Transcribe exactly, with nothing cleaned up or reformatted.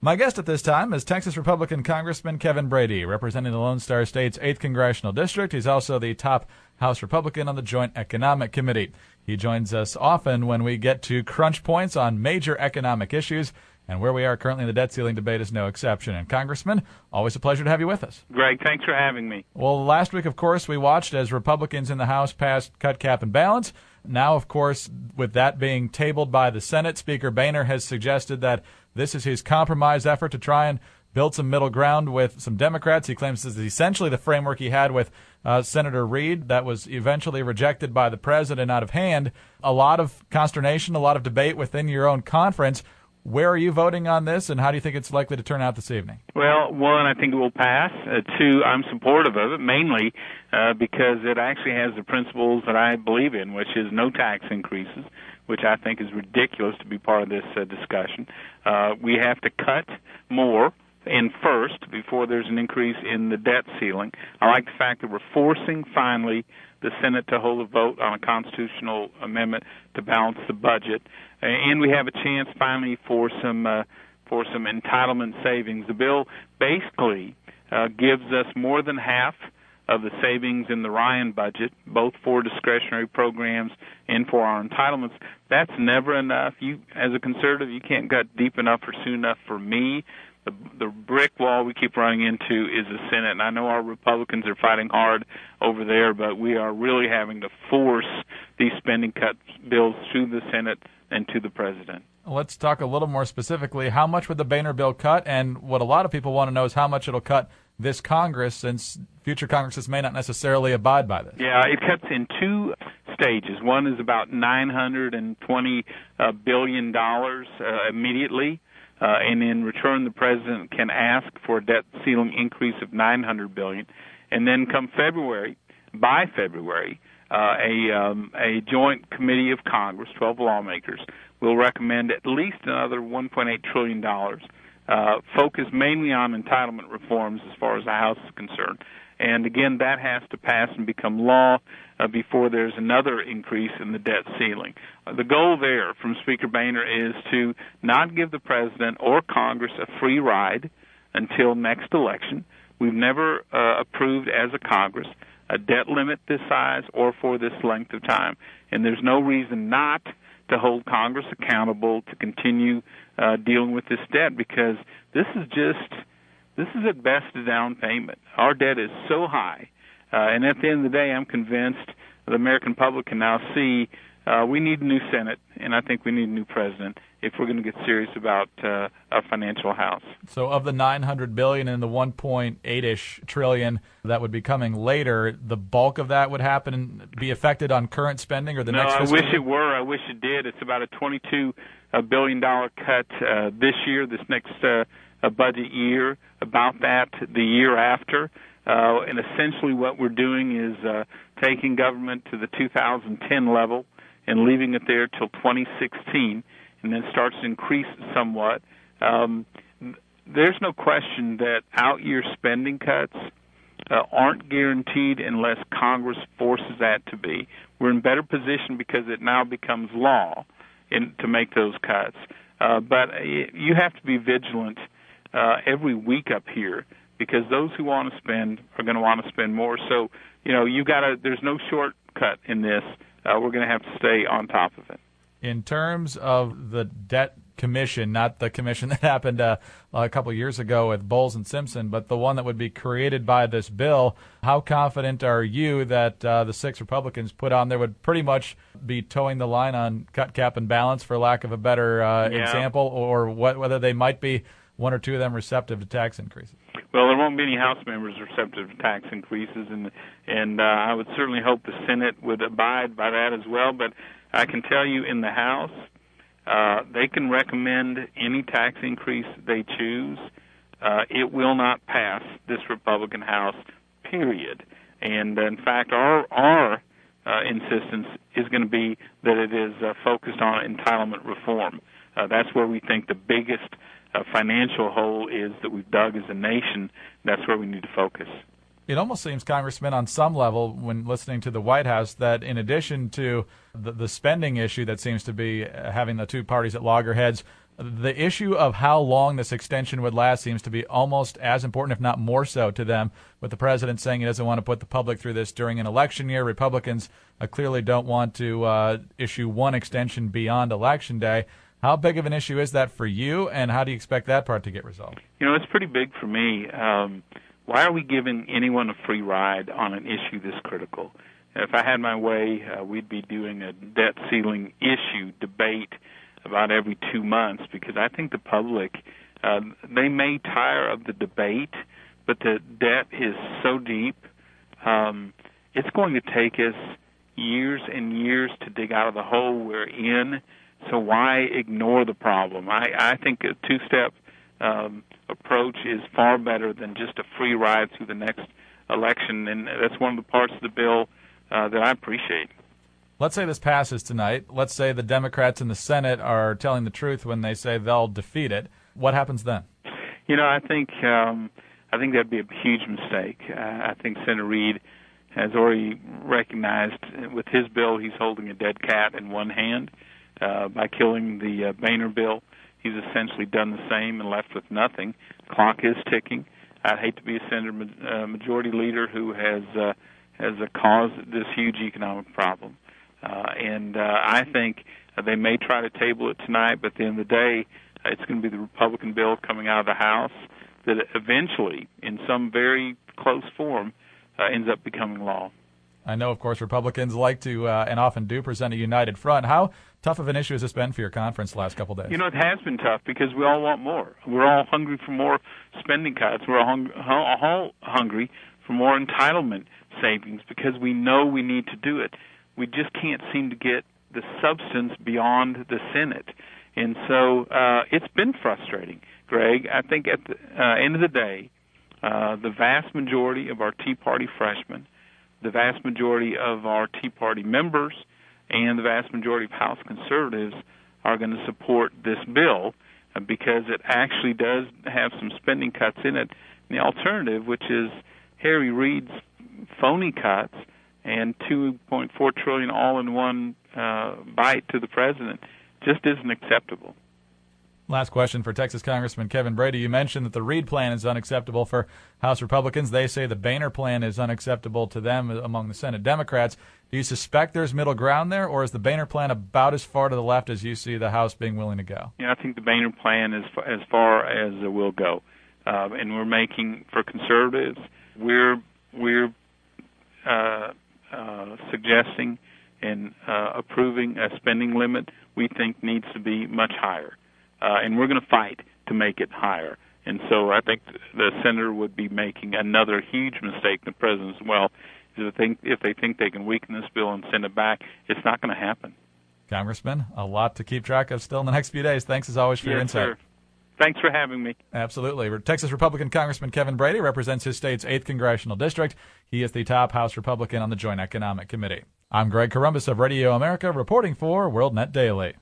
My guest at this time is Texas Republican Congressman Kevin Brady, representing the Lone Star State's eighth Congressional District. He's also the top House Republican on the Joint Economic Committee. He joins us often when we get to crunch points on major economic issues, and where we are currently in the debt ceiling debate is no exception. And Congressman, always a pleasure to have you with us. Greg, thanks for having me. Well, last week, of course, we watched as Republicans in the House passed cut, cap, and balance. Now, of course, with that being tabled by the Senate, Speaker Boehner has suggested that this is his compromise effort to try and build some middle ground with some Democrats. He claims this is essentially the framework he had with uh, Senator Reid that was eventually rejected by the president out of hand. A lot of consternation, a lot of debate within your own conference. Where are you voting on this, and how do you think it's likely to turn out this evening? Well, one, I think it will pass. Uh, two, I'm supportive of it, mainly uh, because it actually has the principles that I believe in, which is no tax increases, which I think is ridiculous to be part of this uh, discussion. Uh, we have to cut more in first before there's an increase in the debt ceiling. I like the fact that we're forcing, finally, the Senate to hold a vote on a constitutional amendment to balance the budget. And we have a chance finally for some uh, for some entitlement savings. The bill basically uh, gives us more than half of the savings in the Ryan budget, both for discretionary programs and for our entitlements. That's never enough. You, as a conservative, you can't cut deep enough or soon enough for me. The, the brick wall we keep running into is the Senate, and I know our Republicans are fighting hard over there, but we are really having to force these spending cut bills through the Senate and to the president. Let's talk a little more specifically. How much would the Boehner bill cut? And what a lot of people want to know is how much it'll cut this Congress, since future Congresses may not necessarily abide by this. Yeah, it cuts in two stages. One is about nine hundred twenty uh, billion dollars uh, immediately. Uh, and in return, the president can ask for a debt ceiling increase of nine hundred billion dollars. And then come February, by February, uh, a, um, a joint committee of Congress, twelve lawmakers, will recommend at least another one point eight trillion dollars, uh, focused mainly on entitlement reforms as far as the House is concerned. And again, that has to pass and become law uh, before there's another increase in the debt ceiling. Uh, the goal there from Speaker Boehner is to not give the president or Congress a free ride until next election. We've never uh, approved as a Congress a debt limit this size or for this length of time. And there's no reason not to hold Congress accountable to continue uh, dealing with this debt, because this is just... This is at best a down payment. Our debt is so high, uh, and at the end of the day, I'm convinced the American public can now see uh, we need a new Senate, and I think we need a new president if we're going to get serious about uh, our financial house. So of the nine hundred billion dollars and the one point eight-ish trillion that would be coming later, the bulk of that would happen and be affected on current spending or the no, next fiscal year? No, I wish it were. I wish it did. It's about a twenty-two billion dollars cut uh, this year, this next uh, budget year, about that the year after. Uh, and essentially what we're doing is uh, taking government to the two thousand ten level and leaving it there till twenty sixteen, and then starts to increase somewhat. Um, there's no question that out-year spending cuts uh, aren't guaranteed unless Congress forces that to be. We're in better position because it now becomes law in, to make those cuts. Uh, but you have to be vigilant uh, every week up here, because those who want to spend are going to want to spend more. So, you know, you got to. There's no shortcut in this. Uh, we're going to have to stay on top of it. In terms of the debt commission, not the commission that happened uh, a couple of years ago with Bowles and Simpson, but the one that would be created by this bill, how confident are you that uh, the six Republicans put on there would pretty much be towing the line on cut, cap, and balance, for lack of a better uh, yeah. example, or what, whether they might be one or two of them receptive to tax increases? Well, there won't be any House members receptive to tax increases, and and uh, I would certainly hope the Senate would abide by that as well. But I can tell you, in the House, uh, they can recommend any tax increase they choose. Uh, it will not pass this Republican House, period. And uh, in fact, our our uh, insistence is going to be that it is uh, focused on entitlement reform. Uh, that's where we think the biggest uh, financial hole is that we've dug as a nation. That's where we need to focus. It almost seems, Congressman, on some level, when listening to the White House, that in addition to the, the spending issue that seems to be having the two parties at loggerheads, The issue of how long this extension would last seems to be almost as important, if not more so, to them, with the president saying he doesn't want to put the public through this during an election year. Republicans uh, clearly don't want to uh, issue one extension beyond Election Day. How big of an issue is that for you, and how do you expect that part to get resolved? You know, it's pretty big for me. Um, why are we giving anyone a free ride on an issue this critical? If I had my way, uh, we'd be doing a debt ceiling issue debate about every two months, because I think the public, uh, they may tire of the debate, but the debt is so deep, um, it's going to take us years and years to dig out of the hole we're in, so why ignore the problem? I, I think a two-step um, approach is far better than just a free ride through the next election, and that's one of the parts of the bill uh, that I appreciate. Let's say this passes tonight. Let's say the Democrats in the Senate are telling the truth when they say they'll defeat it. What happens then? You know, I think um, I think that'd be a huge mistake. Uh, I think Senator Reid has already recognized with his bill he's holding a dead cat in one hand. Uh, by killing the uh, Boehner bill, he's essentially done the same and left with nothing. Clock is ticking. I'd hate to be a senator uh, majority leader who has uh, has uh, caused this huge economic problem. Uh, and uh, I think uh, they may try to table it tonight, but at the end of the day, uh, it's going to be the Republican bill coming out of the House that eventually, in some very close form, uh, ends up becoming law. I know, of course, Republicans like to uh, and often do present a united front. How tough of an issue has this been for your conference the last couple of days? You know, it has been tough because we all want more. We're all hungry for more spending cuts. We're all, hung- all hungry for more entitlement savings because we know we need to do it. We just can't seem to get the substance beyond the Senate. And so uh, it's been frustrating, Greg. I think at the uh, end of the day, uh, the vast majority of our Tea Party freshmen, the vast majority of our Tea Party members, and the vast majority of House conservatives are going to support this bill uh, because it actually does have some spending cuts in it. And the alternative, which is Harry Reid's phony cuts, and two point four trillion dollars all in one uh, bite to the president just isn't acceptable. Last question for Texas Congressman Kevin Brady. You mentioned that the Reid plan is unacceptable for House Republicans. They say the Boehner plan is unacceptable to them among the Senate Democrats. Do you suspect there's middle ground there, or is the Boehner plan about as far to the left as you see the House being willing to go? Yeah, I think the Boehner plan is as far as it will go. Uh, and we're making, for conservatives, we're, we're uh, Uh, suggesting and uh, approving a spending limit we think needs to be much higher. Uh, and we're going to fight to make it higher. And so I think the senator would be making another huge mistake, the president as well, is if they think, if they think they can weaken this bill and send it back, it's not going to happen. Congressman, a lot to keep track of still in the next few days. Thanks as always for yes, your insight. Sir. Thanks for having me. Absolutely. Texas Republican Congressman Kevin Brady represents his state's eighth Congressional District. He is the top House Republican on the Joint Economic Committee. I'm Greg Corombos of Radio America, reporting for WorldNet Daily.